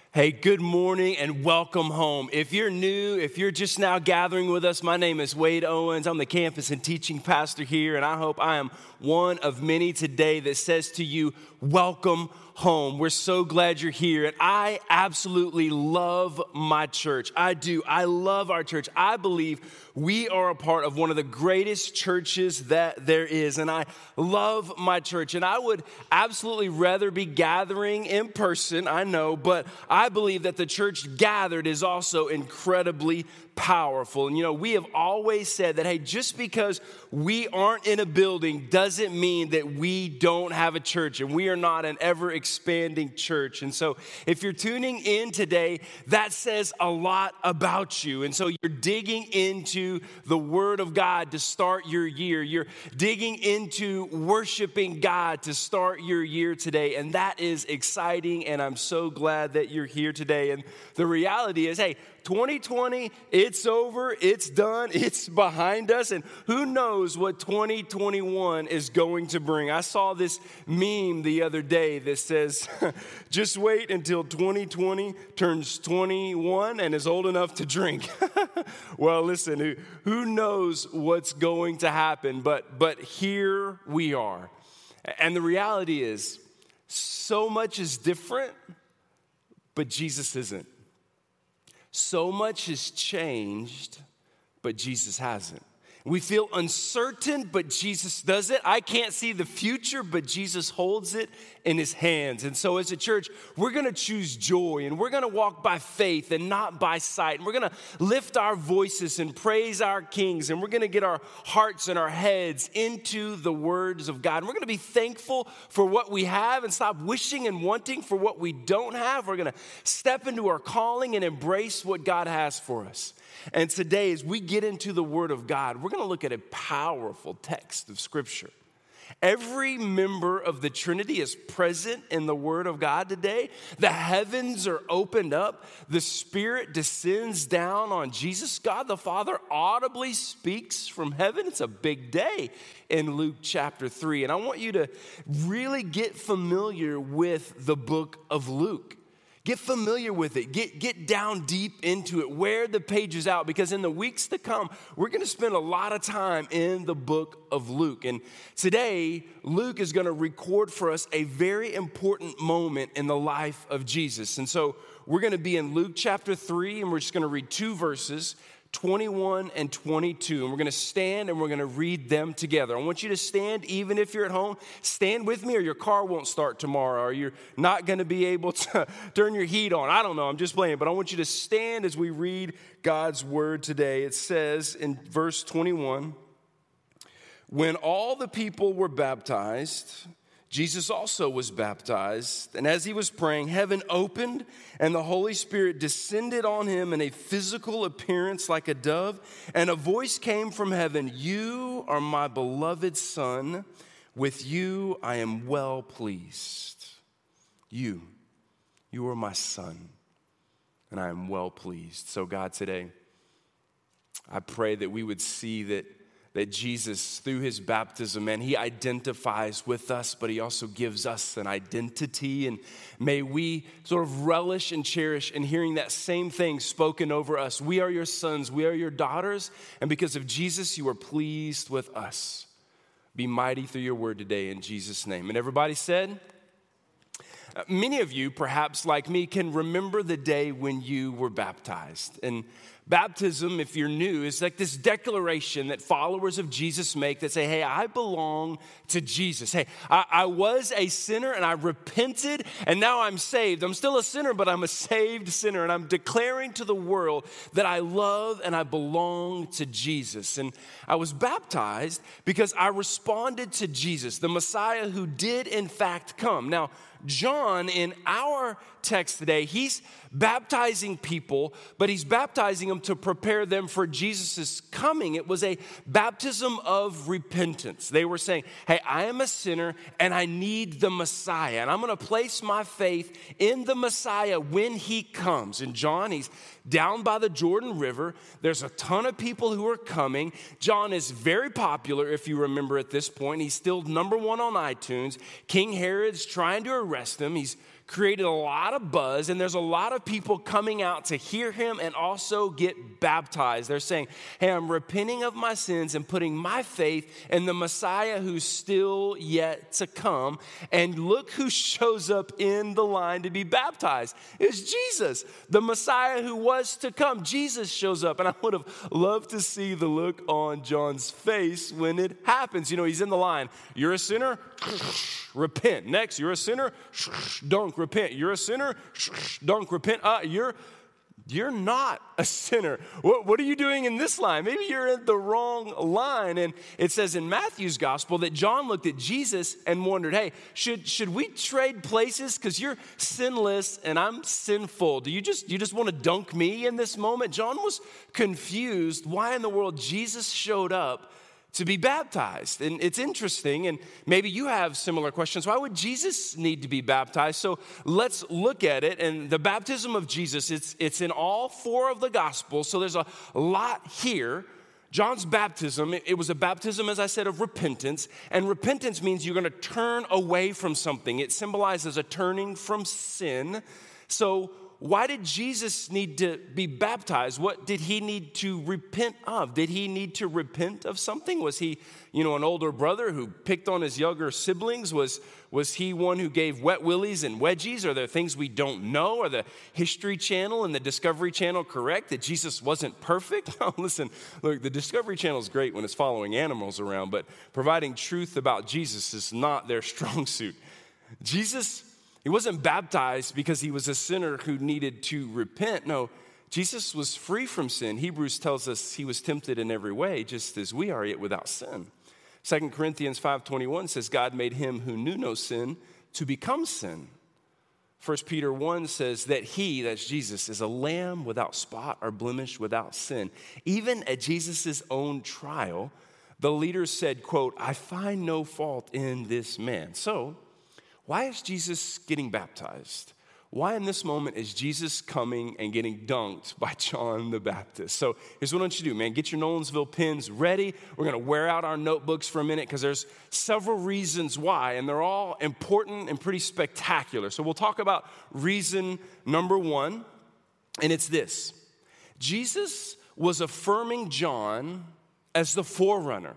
Hey, good morning and welcome home. If you're new, if you're just now gathering with us, my name is Wade Owens. I'm the campus and teaching pastor here, and I hope I am one of many today that says to you, welcome home. We're so glad you're here, and I absolutely love my church. I do. I love our church. I believe we are a part of one of the greatest churches that there is, and I love my church, and I would absolutely rather be gathering in person, I know, but I believe that the church gathered is also incredibly powerful. And you know, we have always said that, hey, just because we aren't in a building doesn't mean that we don't have a church, and we are not an ever-expanding church. And so if you're tuning in today, that says a lot about you. And so you're digging into the Word of God to start your year. You're digging into worshiping God to start your year today, and that is exciting, and I'm so glad that you're here today. And the reality is, hey, 2020, it's over, it's done, it's behind us, and who knows what 2021 is going to bring. I saw this meme the other day that says, just wait until 2020 turns 21 and is old enough to drink. Well, listen, who knows what's going to happen, but here we are. And the reality is, so much is different, but Jesus isn't. So much has changed, but Jesus hasn't. We feel uncertain, but Jesus does it. I can't see the future, but Jesus holds it in his hands. And so as a church, we're going to choose joy, and we're going to walk by faith and not by sight. And we're going to lift our voices and praise our kings, and we're going to get our hearts and our heads into the words of God. And we're going to be thankful for what we have and stop wishing and wanting for what we don't have. We're going to step into our calling and embrace what God has for us. And today, as we get into the Word of God, we're going to look at a powerful text of Scripture. Every member of the Trinity is present in the Word of God today. The heavens are opened up. The Spirit descends down on Jesus. God the Father audibly speaks from heaven. It's a big day in Luke chapter 3. And I want you to really get familiar with the book of Luke. Get familiar with it. Get down deep into it. Wear the pages out, because in the weeks to come, we're going to spend a lot of time in the book of Luke. And today, Luke is going to record for us a very important moment in the life of Jesus. And so we're going to be in Luke chapter 3, and we're just going to read two verses, 21 and 22, and we're going to stand and we're going to read them together. I want you to stand even if you're at home. Stand with me, or your car won't start tomorrow, or you're not going to be able to turn your heat on. I don't know, I'm just playing, but I want you to stand as we read God's word today. It says in verse 21, when all the people were baptized, Jesus also was baptized, and as he was praying, heaven opened, and the Holy Spirit descended on him in a physical appearance like a dove, and a voice came from heaven, "You are my beloved Son, with you I am well pleased." You are my Son, and I am well pleased. So God, today, I pray that we would see that Jesus, through his baptism, man, he identifies with us, but he also gives us an identity. And may we sort of relish and cherish in hearing that same thing spoken over us. We are your sons, we are your daughters, and because of Jesus, you are pleased with us. Be mighty through your word today in Jesus' name. And everybody said, many of you, perhaps like me, can remember the day when you were baptized. And baptism, if you're new, is like this declaration that followers of Jesus make that say, hey, I belong to Jesus. Hey, I was a sinner and I repented and now I'm saved. I'm still a sinner, but I'm a saved sinner. And I'm declaring to the world that I love and I belong to Jesus. And I was baptized because I responded to Jesus, the Messiah who did in fact come. Now, John, in our text today, he's baptizing people, but he's baptizing them to prepare them for Jesus' coming. It was a baptism of repentance. They were saying, hey, I am a sinner and I need the Messiah, and I'm going to place my faith in the Messiah when he comes. And John, he's down by the Jordan River. There's a ton of people who are coming. John is very popular, if you remember at this point. He's still number one on iTunes. King Herod's trying to arrest him. He's created a lot of buzz, and there's a lot of people coming out to hear him and also get baptized. They're saying, hey, I'm repenting of my sins and putting my faith in the Messiah who's still yet to come. And look who shows up in the line to be baptized. It's Jesus, the Messiah who was to come. Jesus shows up, and I would have loved to see the look on John's face when it happens. You know, he's in the line. You're a sinner? Repent. Next, you're a sinner? Dunk, repent. You're a sinner? Dunk, repent. You're not a sinner. What are you doing in this line? Maybe you're in the wrong line. And it says in Matthew's gospel that John looked at Jesus and wondered, hey, should we trade places? Because you're sinless and I'm sinful. Do you just want to dunk me in this moment? John was confused why in the world Jesus showed up to be baptized. And it's interesting, and maybe you have similar questions. Why would Jesus need to be baptized? So let's look at it. And the baptism of Jesus, it's in all four of the Gospels, so there's a lot here. John's baptism, it was a baptism, as I said, of repentance. And repentance means you're going to turn away from something. It symbolizes a turning from sin. So why did Jesus need to be baptized? What did he need to repent of? Did he need to repent of something? Was he, an older brother who picked on his younger siblings? Was he one who gave wet willies and wedgies? Are there things we don't know? Are the History Channel and the Discovery Channel correct that Jesus wasn't perfect? Oh, listen, look, the Discovery Channel is great when it's following animals around, but providing truth about Jesus is not their strong suit. He wasn't baptized because he was a sinner who needed to repent. No, Jesus was free from sin. Hebrews tells us he was tempted in every way, just as we are, yet without sin. 2 Corinthians 5:21 says God made him who knew no sin to become sin. 1 Peter 1 says that he, that's Jesus, is a lamb without spot or blemish, without sin. Even at Jesus' own trial, the leaders said, quote, I find no fault in this man. So, why is Jesus getting baptized? Why in this moment is Jesus coming and getting dunked by John the Baptist? So here's what I want you to do, man. Get your Nolensville pens ready. We're going to wear out our notebooks for a minute because there's several reasons why, and they're all important and pretty spectacular. So we'll talk about reason number one, and it's this. Jesus was affirming John as the forerunner.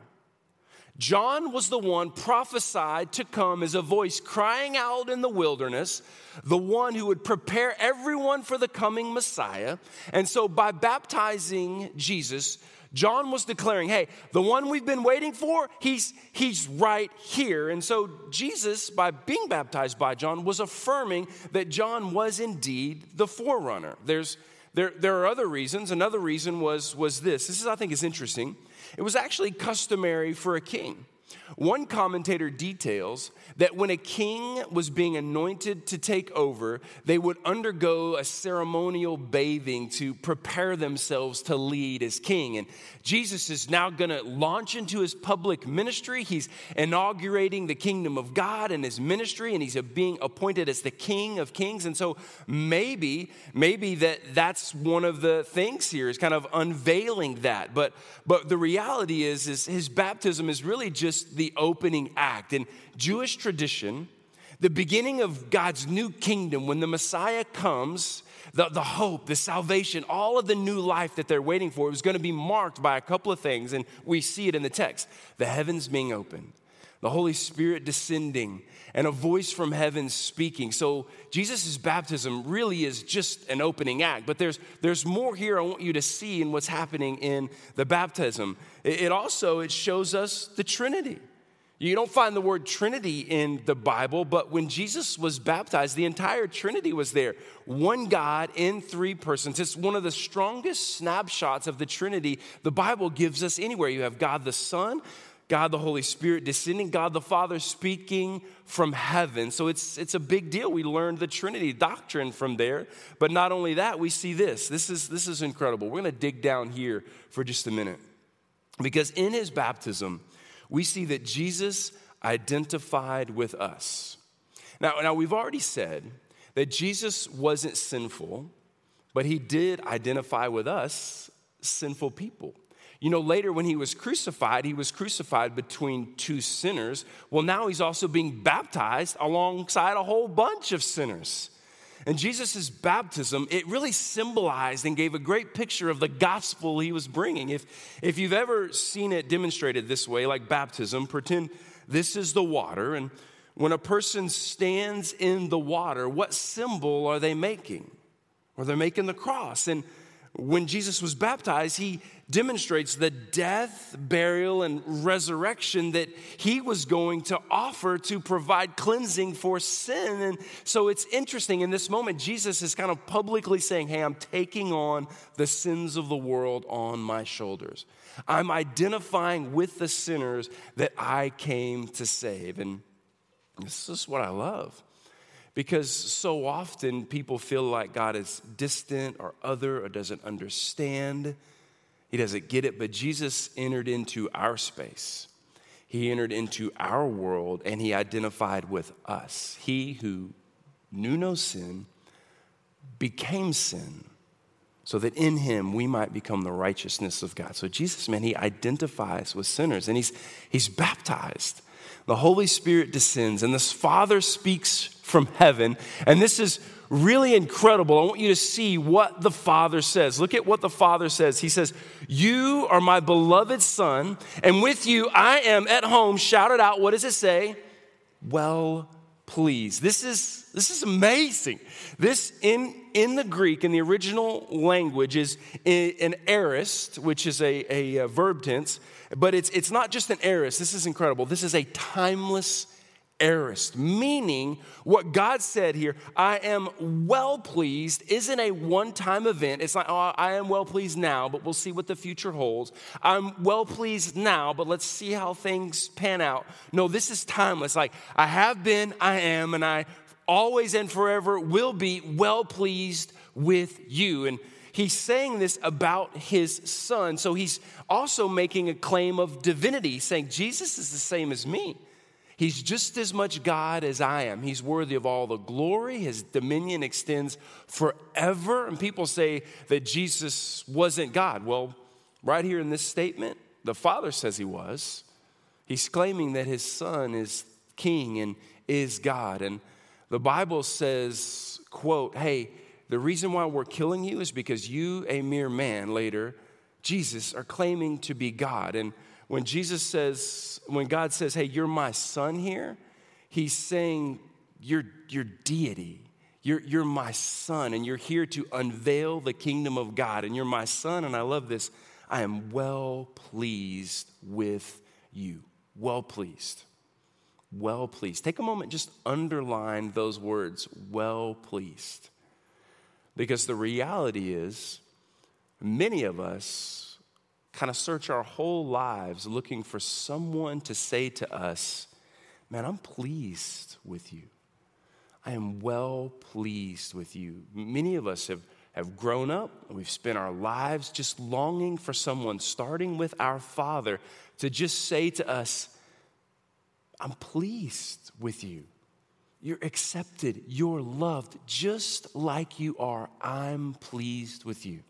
John was the one prophesied to come as a voice crying out in the wilderness, the one who would prepare everyone for the coming Messiah. And so by baptizing Jesus, John was declaring, hey, the one we've been waiting for, he's right here. And so Jesus, by being baptized by John, was affirming that John was indeed the forerunner. There are other reasons. Another reason was this. This is, I think, is interesting. It was actually customary for a king. One commentator details that when a king was being anointed to take over, they would undergo a ceremonial bathing to prepare themselves to lead as king. And Jesus is now going to launch into his public ministry. He's inaugurating the kingdom of God and his ministry, and he's being appointed as the King of Kings. And so maybe that's one of the things here is kind of unveiling that. But the reality is his baptism is really just the opening act. In Jewish tradition, the beginning of God's new kingdom, when the Messiah comes, the hope, the salvation, all of the new life that they're waiting for, was going to be marked by a couple of things, and we see it in the text. The heavens being opened, the Holy Spirit descending, and a voice from heaven speaking. So Jesus' baptism really is just an opening act, but there's more here I want you to see in what's happening in the baptism. It shows us the Trinity. You don't find the word Trinity in the Bible, but when Jesus was baptized, the entire Trinity was there. One God in three persons. It's one of the strongest snapshots of the Trinity the Bible gives us anywhere. You have God the Son, God the Holy Spirit descending, God the Father speaking from heaven. So it's a big deal. We learned the Trinity doctrine from there. But not only that, we see this. This is incredible. We're going to dig down here for just a minute. Because in his baptism, we see that Jesus identified with us. Now we've already said that Jesus wasn't sinful, but he did identify with us, sinful people. You know, later when he was crucified between two sinners. Well, now he's also being baptized alongside a whole bunch of sinners. And Jesus' baptism, it really symbolized and gave a great picture of the gospel he was bringing. If you've ever seen it demonstrated this way, like baptism, pretend this is the water. And when a person stands in the water, what symbol are they making? Well, they're making the cross. And when Jesus was baptized, he demonstrates the death, burial, and resurrection that he was going to offer to provide cleansing for sin. And so it's interesting, in this moment, Jesus is kind of publicly saying, hey, I'm taking on the sins of the world on my shoulders. I'm identifying with the sinners that I came to save. And this is what I love. Because so often people feel like God is distant or other or doesn't understand. He doesn't get it. But Jesus entered into our space. He entered into our world and he identified with us. He who knew no sin became sin so that in him we might become the righteousness of God. So Jesus, man, he identifies with sinners and he's baptized. The Holy Spirit descends and this Father speaks from heaven. And this is really incredible. I want you to see what the Father says. Look at what the Father says. He says, you are my beloved Son, and with you I am at home. Shout it out. What does it say? Well pleased. This is amazing. This in the Greek, in the original language, is an aorist, which is a verb tense. But it's not just an aorist. This is incredible. This is a timeless aorist, meaning what God said here, I am well pleased, isn't a one-time event. It's not, oh, I am well pleased now, but we'll see what the future holds. I'm well pleased now, but let's see how things pan out. No, this is timeless. Like, I have been, I am, and I always and forever will be well pleased with you. And he's saying this about his Son. So he's also making a claim of divinity, saying Jesus is the same as me. He's just as much God as I am. He's worthy of all the glory. His dominion extends forever. And people say that Jesus wasn't God. Well, right here in this statement, the Father says he was. He's claiming that his Son is King and is God. And the Bible says, quote, hey, the reason why we're killing you is because you, a mere man, later, Jesus, are claiming to be God. And when God says, hey, you're my Son here, he's saying you're deity. You're my Son, and you're here to unveil the kingdom of God. And you're my Son, and I love this. I am well pleased with you. Well pleased. Well pleased. Take a moment, just underline those words, well pleased. Because the reality is, many of us kind of search our whole lives looking for someone to say to us, man, I'm pleased with you. I am well pleased with you. Many of us have grown up and we've spent our lives just longing for someone, starting with our Father, to just say to us, I'm pleased with you. You're accepted. You're loved just like you are. I'm pleased with you.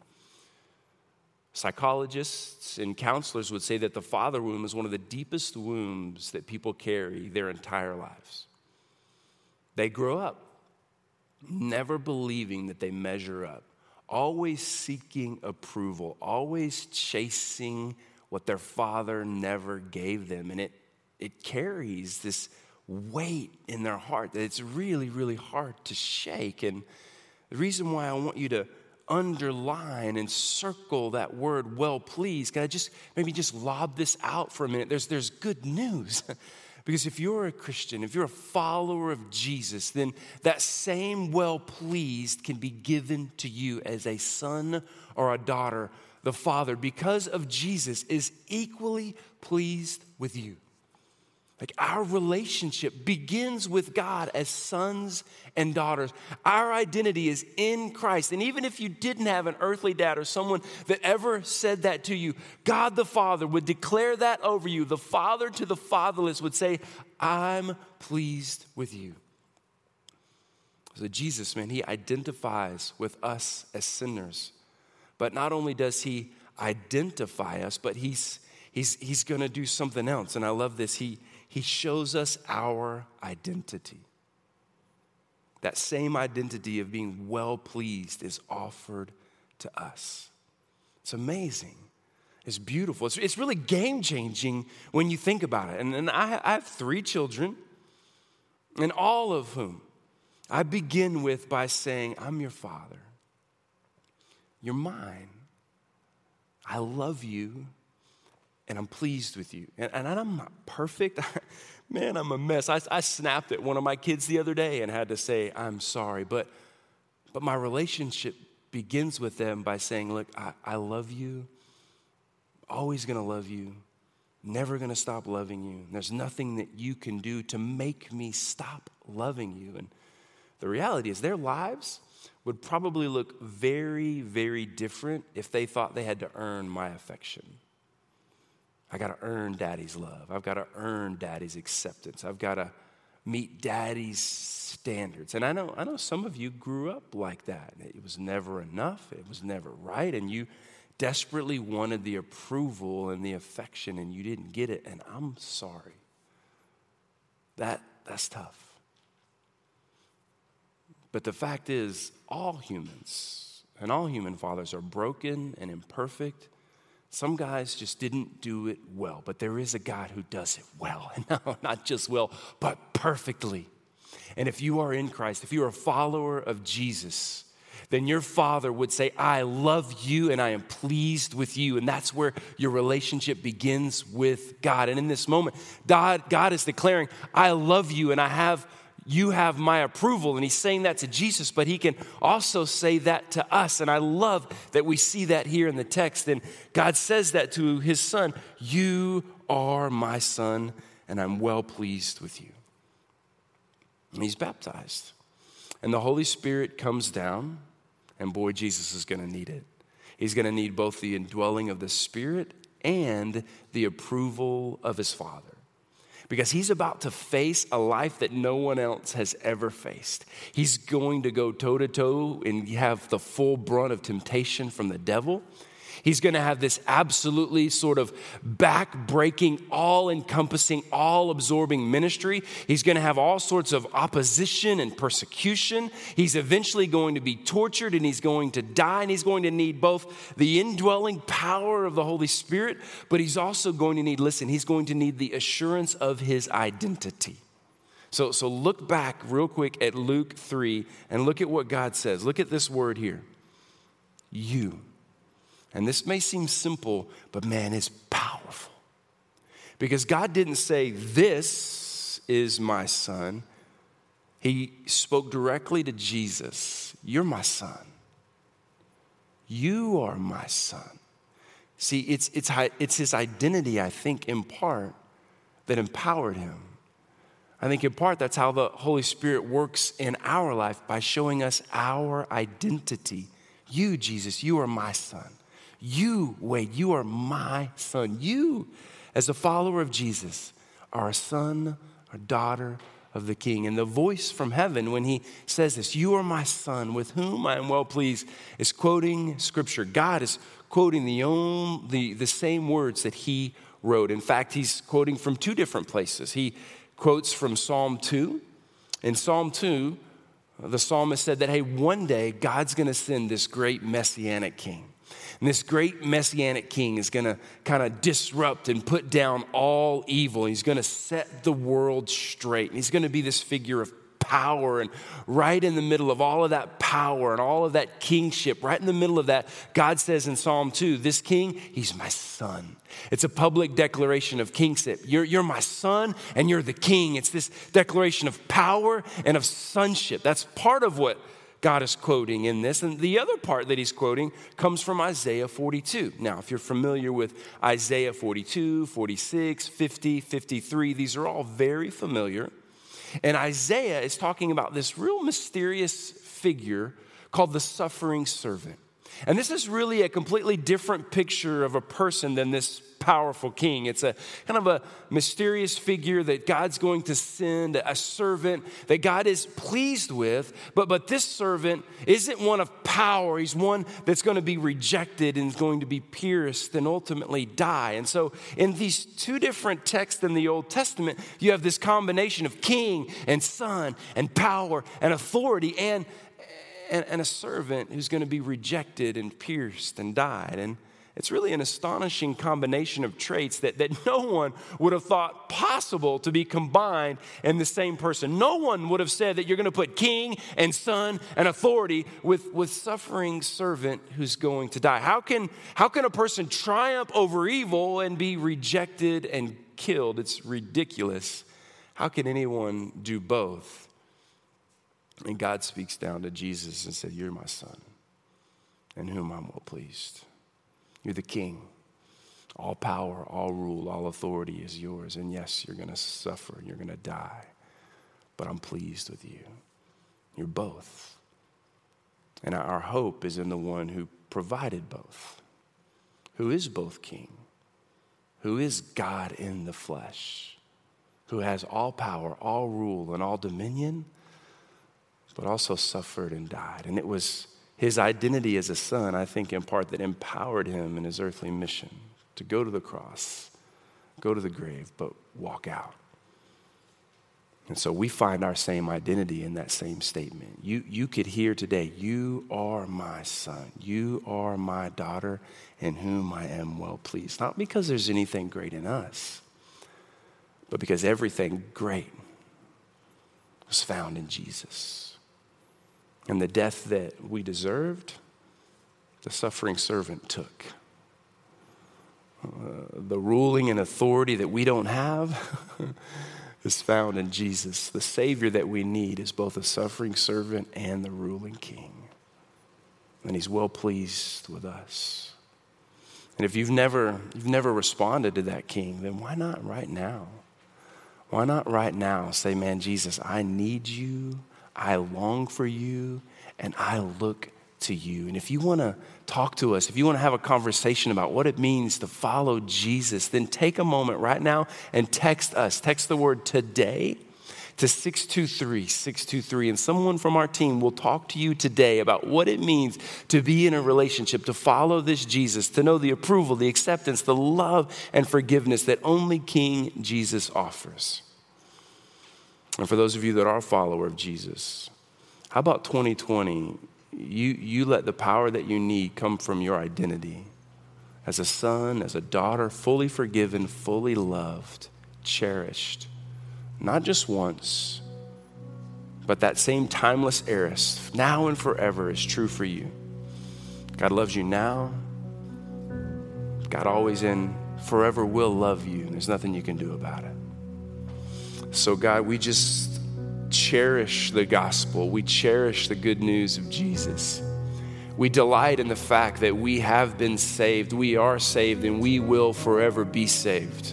Psychologists and counselors would say that the father womb is one of the deepest wombs that people carry their entire lives. They grow up never believing that they measure up, always seeking approval, always chasing what their father never gave them. And it carries this weight in their heart that it's really, really hard to shake. And the reason why I want you to underline and circle that word well pleased, can I just lob this out for a minute? There's good news. Because if you're a Christian, if you're a follower of Jesus, then that same well pleased can be given to you as a son or a daughter. The Father, because of Jesus, is equally pleased with you. Like, our relationship begins with God as sons and daughters. Our identity is in Christ. And even if you didn't have an earthly dad or someone that ever said that to you, God the Father would declare that over you. The father to the fatherless would say, I'm pleased with you. So Jesus, man, he identifies with us as sinners. But not only does he identify us, but he's going to do something else. And I love this. He shows us our identity. That same identity of being well-pleased is offered to us. It's amazing. It's beautiful. It's really game-changing when you think about it. And I have 3 children, and all of whom I begin with by saying, I'm your father. You're mine. I love you, and I'm pleased with you. And I'm not perfect. Man, I'm a mess. I snapped at one of my kids the other day and had to say, I'm sorry. But my relationship begins with them by saying, look, I love you, always going to love you, never going to stop loving you. There's nothing that you can do to make me stop loving you. And the reality is their lives would probably look very, very different if they thought they had to earn my affection. I got to earn daddy's love. I've got to earn daddy's acceptance. I've got to meet daddy's standards. And I know some of you grew up like that. It was never enough. It was never right. And you desperately wanted the approval and the affection, and you didn't get it. And I'm sorry. That's tough. But the fact is, all humans and all human fathers are broken and imperfect. Some guys just didn't do it well, but there is a God who does it well. And no, not just well, but perfectly. And if you are in Christ, if you are a follower of Jesus, then your Father would say, I love you and I am pleased with you. And that's where your relationship begins with God. And in this moment, God is declaring, I love you and you have my approval. And he's saying that to Jesus, but he can also say that to us. And I love that we see that here in the text. And God says that to his son, you are my son and I'm well pleased with you. And he's baptized. And the Holy Spirit comes down, and boy, Jesus is going to need it. He's going to need both the indwelling of the Spirit and the approval of his Father. Because he's about to face a life that no one else has ever faced. He's going to go toe-to-toe and have the full brunt of temptation from the devil. He's going to have this absolutely sort of back-breaking, all-encompassing, all-absorbing ministry. He's going to have all sorts of opposition and persecution. He's eventually going to be tortured and he's going to die, and he's going to need both the indwelling power of the Holy Spirit, but he's also going to need, he's going to need the assurance of his identity. So look back real quick at Luke 3 and look at what God says. Look at this word here. You. And this may seem simple, but man, it's powerful. Because God didn't say, this is my son. He spoke directly to Jesus. You're my son. You are my son. See, it's his identity, I think, in part, that empowered him. I think in part that's how the Holy Spirit works in our life, by showing us our identity. You, Jesus, you are my son. You, Wade, you are my son. You, as a follower of Jesus, are a son or daughter of the King. And the voice from heaven, when he says this, you are my son with whom I am well pleased, is quoting Scripture. God is quoting the same words that he wrote. In fact, he's quoting from 2 different places. He quotes from Psalm 2. In Psalm 2, the psalmist said that, hey, one day God's going to send this great messianic king. And this great messianic king is going to kind of disrupt and put down all evil. He's going to set the world straight. And he's going to be this figure of power. And right in the middle of all of that power and all of that kingship, right in the middle of that, God says in Psalm 2, this king, he's my son. It's a public declaration of kingship. You're my son and you're the king. It's this declaration of power and of sonship. That's part of what God is quoting in this. And the other part that he's quoting comes from Isaiah 42. Now, if you're familiar with Isaiah 42, 46, 50, 53, these are all very familiar. And Isaiah is talking about this real mysterious figure called the suffering servant. And this is really a completely different picture of a person than this powerful king. It's a kind of a mysterious figure that God's going to send, a servant that God is pleased with. But this servant isn't one of power. He's one that's going to be rejected and is going to be pierced and ultimately die. And so in these two different texts in the Old Testament, you have this combination of king and son and power and authority and a servant who's going to be rejected and pierced and died. And it's really an astonishing combination of traits that no one would have thought possible to be combined in the same person. No one would have said that you're going to put king and son and authority with suffering servant who's going to die. How can a person triumph over evil and be rejected and killed? It's ridiculous. How can anyone do both? And God speaks down to Jesus and said, "You're my son, in whom I'm well pleased. You're the king. All power, all rule, all authority is yours. And yes, you're going to suffer and you're going to die, but I'm pleased with you. You're both." And our hope is in the one who provided both, who is both king, who is God in the flesh, who has all power, all rule, and all dominion, but also suffered and died. And it was his identity as a son, I think, in part, that empowered him in his earthly mission to go to the cross, go to the grave, but walk out. And so we find our same identity in that same statement. You could hear today, "You are my son. You are my daughter, in whom I am well pleased." Not because there's anything great in us, but because everything great was found in Jesus. And the death that we deserved, the suffering servant took. The ruling and authority that we don't have is found in Jesus. The Savior that we need is both a suffering servant and the ruling king. And he's well pleased with us. And if you've never responded to that king, then why not right now? Why not right now say, "Man, Jesus, I need you. I long for you, and I look to you." And if you want to talk to us, if you want to have a conversation about what it means to follow Jesus, then take a moment right now and text us. Text the word "today" to 623-623, and someone from our team will talk to you today about what it means to be in a relationship, to follow this Jesus, to know the approval, the acceptance, the love, and forgiveness that only King Jesus offers. And for those of you that are a follower of Jesus, how about 2020? You let the power that you need come from your identity as a son, as a daughter, fully forgiven, fully loved, cherished, not just once, but that same timeless heiress, now and forever, is true for you. God loves you now. God always and forever will love you. There's nothing you can do about it. So God, we just cherish the gospel. We cherish the good news of Jesus. We delight in the fact that we have been saved, we are saved, and we will forever be saved.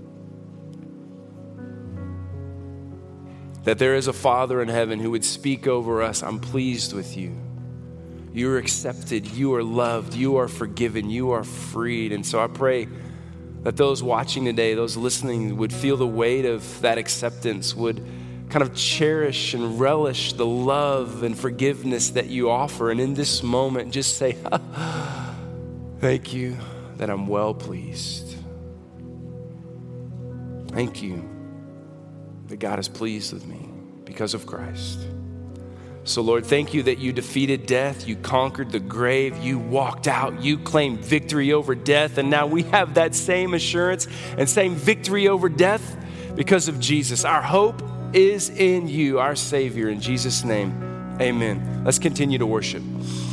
That there is a Father in heaven who would speak over us, "I'm pleased with you. You are accepted, you are loved, you are forgiven, you are freed." And so I pray that those watching today, those listening, would feel the weight of that acceptance, would kind of cherish and relish the love and forgiveness that you offer. And in this moment, just say, "Thank you that I'm well pleased. Thank you that God is pleased with me because of Christ." So Lord, thank you that you defeated death, you conquered the grave, you walked out, you claimed victory over death, and now we have that same assurance and same victory over death because of Jesus. Our hope is in you, our Savior. In Jesus' name, amen. Let's continue to worship.